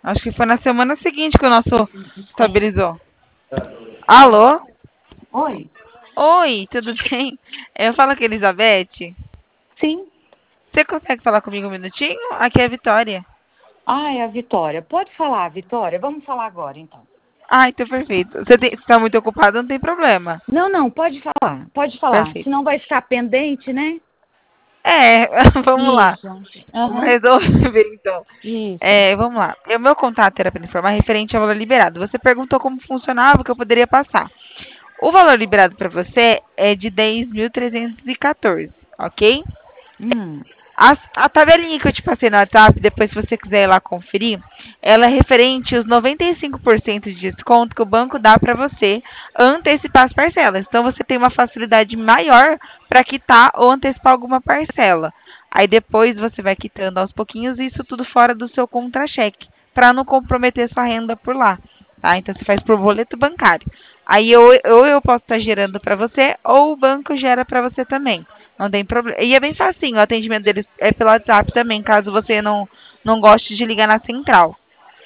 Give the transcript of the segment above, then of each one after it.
Acho que foi na semana seguinte que o nosso estabilizou. Alô? Oi? Oi, tudo bem? Eu falo com a Elizabeth. Sim. Você consegue falar comigo um minutinho? Aqui é a Vitória. Ah, é a Vitória. Pode falar, Vitória. Vamos falar agora, então. Ah, então perfeito. Você está muito ocupado, não tem problema. Não, não, pode falar. Pode falar. Perfeito. Senão vai ficar pendente, né? É, vamos lá. Isso. Vamos Aham. resolver então. Isso. Vamos lá. O meu contato era para informar referente ao valor liberado. Você perguntou como funcionava, o que eu poderia passar. O valor liberado para você é de 10.314, ok? Hum. A tabelinha que eu te passei no WhatsApp, depois se você quiser ir lá conferir, ela é referente aos 95% de desconto que o banco dá para você antecipar as parcelas. Então você tem uma facilidade maior para quitar ou antecipar alguma parcela. Aí depois você vai quitando aos pouquinhos, isso tudo fora do seu contra-cheque, para não comprometer sua renda por lá. Tá? Então você faz por boleto bancário. Aí ou eu posso estar gerando para você, ou o banco gera para você também. Não tem problema. E é bem facinho, o atendimento deles é pelo WhatsApp também, caso você não goste de ligar na central.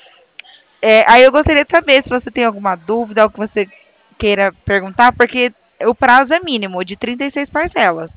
Aí eu gostaria de saber se você tem alguma dúvida, algo que você queira perguntar, porque o prazo é mínimo, de 36 parcelas.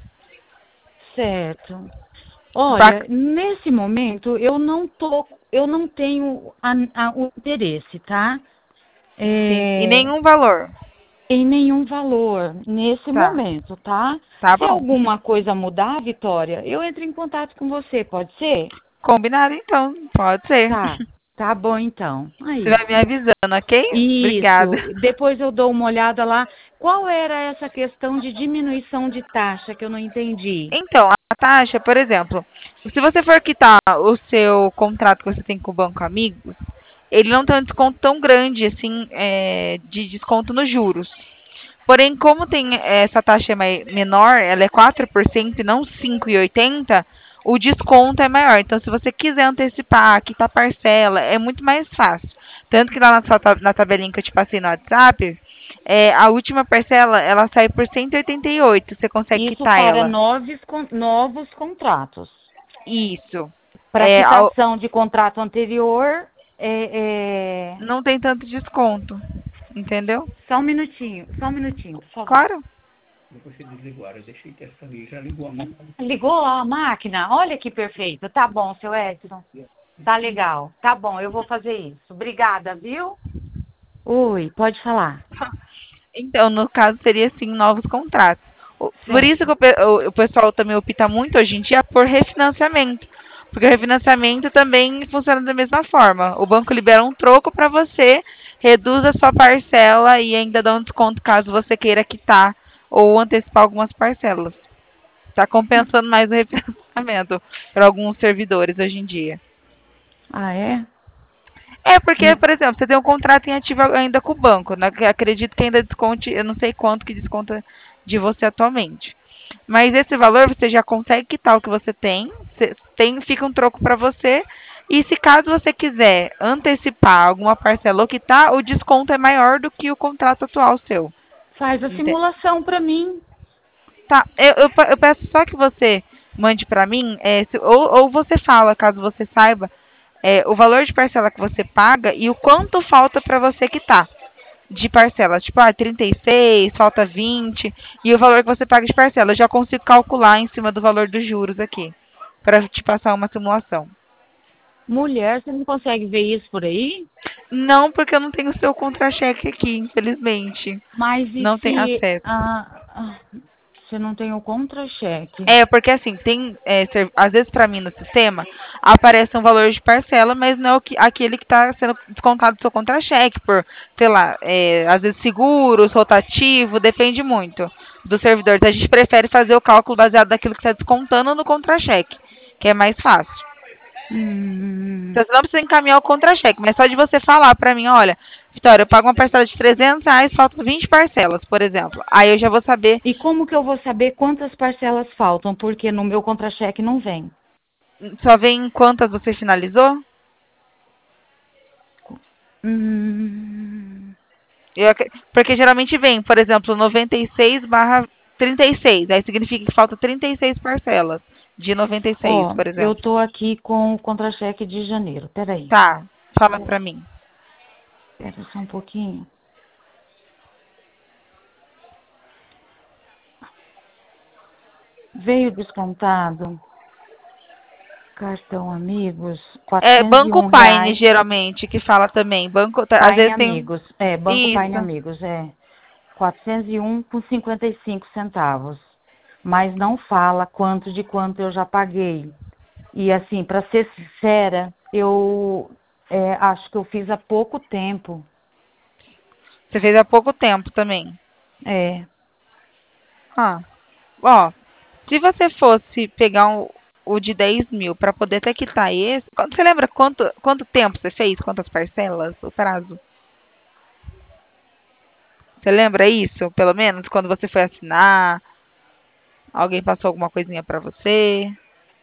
Certo. Bac- Olha, nesse momento eu não tenho o interesse, tá? Sim, e É, nenhum valor. em nenhum valor nesse Tá, momento, tá? tá Se bom. alguma coisa mudar, Vitória, eu entro em contato com você, pode ser? Combinado então, pode ser. Tá, tá bom então. Você Aí. vai me avisando, ok? Obrigada. Isso. Depois eu dou uma olhada lá. Qual era essa questão de diminuição de taxa que eu não entendi? Então, a taxa, por exemplo, se você for quitar o seu contrato que você tem com o Banco Amigos, ele não tem um desconto tão grande assim de desconto nos juros. Porém, como tem essa taxa menor, ela é 4% e não 5,80%, o desconto é maior. Então, se você quiser antecipar, quitar parcela, é muito mais fácil. Tanto que lá na tabelinha que eu te passei no WhatsApp, a última parcela ela sai por 188. Você consegue Isso quitar para ela. novos contratos. Isso. Para quitação de contrato anterior, Não tem tanto desconto. Entendeu? só um minutinho, por favor. Claro. Ligou lá a máquina? Olha que perfeito. Tá bom, seu Edson. Tá legal. Tá bom, eu vou fazer isso. Obrigada, viu? Oi, pode falar. Então, no caso, seria sim novos contratos. Por isso que Certo. o pessoal também opta muito hoje em dia por refinanciamento. Porque o refinanciamento também funciona da mesma forma. O banco libera um troco para você, reduz a sua parcela e ainda dá um desconto caso você queira quitar ou antecipar algumas parcelas. Está compensando mais o refinanciamento para alguns servidores hoje em dia. Ah, é? Porque, por exemplo, você tem um contrato em ativo ainda com o banco, né? Que acredito que ainda desconte, eu não sei quanto que desconta de você atualmente. Mas esse valor você já consegue quitar o que você fica um troco para você. E se caso você quiser antecipar alguma parcela ou quitar, o desconto é maior do que o contrato atual seu. Faz a Ente- simulação para mim. Tá, eu peço só que você mande para mim, ou você fala, caso você saiba, o valor de parcela que você paga e o quanto falta para você quitar de parcela. Tipo, 36, falta 20, e o valor que você paga de parcela. Eu já consigo calcular em cima do valor dos juros aqui, para te passar uma simulação. Mulher, você não consegue ver isso por aí? Não, porque eu não tenho o seu contra-cheque aqui, infelizmente. Mas e Não tem se acesso. você não tem o contra-cheque? Porque assim, às vezes para mim no sistema aparece um valor de parcela, mas não é aquele que está sendo descontado do seu contra-cheque, por, sei lá, às vezes seguros, rotativo, depende muito do servidor. Então a gente prefere fazer o cálculo baseado naquilo que está descontando no contra-cheque, que é mais fácil. Hum, Então você não precisa encaminhar o contra-cheque, mas só de você falar para mim, olha, Vitória, eu pago uma parcela de R$ 300, faltam 20 parcelas, por exemplo. Aí eu já vou saber. e como que eu vou saber quantas parcelas faltam? Porque no meu contra-cheque não vem. Só vem quantas você finalizou? Hum, Porque geralmente vem, por exemplo, 96/36. Aí significa que falta 36 parcelas de 96, ó, por eu exemplo. tô aqui com o contra-cheque de janeiro. Peraí. Tá. Fala pra mim. Espera só um pouquinho. Veio descontado. Cartão Amigos, É Banco Paine, R$ 401. geralmente, que fala também. Banco, às Paine vezes tem. Amigos. Banco Paine Isso. Amigos, 401,55 centavos. Mas não fala quanto eu já paguei. E assim, para ser sincera, eu acho que eu fiz há pouco tempo. Você fez há pouco tempo também. É. Ah. Ó, se você fosse pegar o de 10 mil para poder até quitar esse. Você lembra quanto tempo você fez? Quantas parcelas? O prazo? Você lembra isso, pelo menos? Quando você foi assinar? Alguém passou alguma coisinha para você?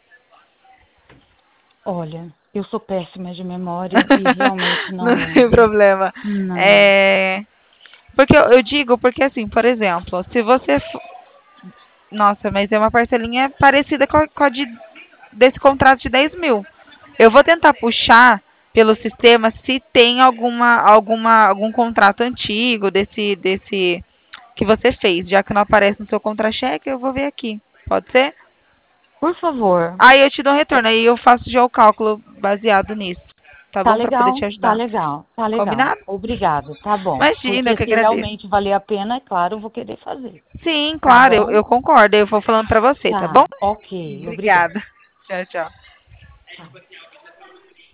Olha, eu sou péssima de memória e realmente não Não tem lembro. problema. Não. É, porque eu digo, porque assim, por exemplo, se você. Nossa, mas é uma parcelinha parecida com a desse contrato de 10 mil. Eu vou tentar puxar pelo sistema se tem algum contrato antigo desse que você fez. Já que não aparece no seu contra-cheque, eu vou ver aqui. Pode ser? Por favor. Aí eu te dou um retorno. Aí eu faço já o cálculo baseado nisso. Tá Tá bom? Para poder te legal, tá ajudar. legal, tá legal. Combinado? Obrigado, tá bom. Imagina, eu Porque que se agradeço. realmente valer a pena, é claro, eu vou querer fazer. Sim, Tá claro, bom? eu concordo. Eu vou falando pra você, tá bom? Tá, ok, obrigada. Obrigada. Tchau, tchau. Tá.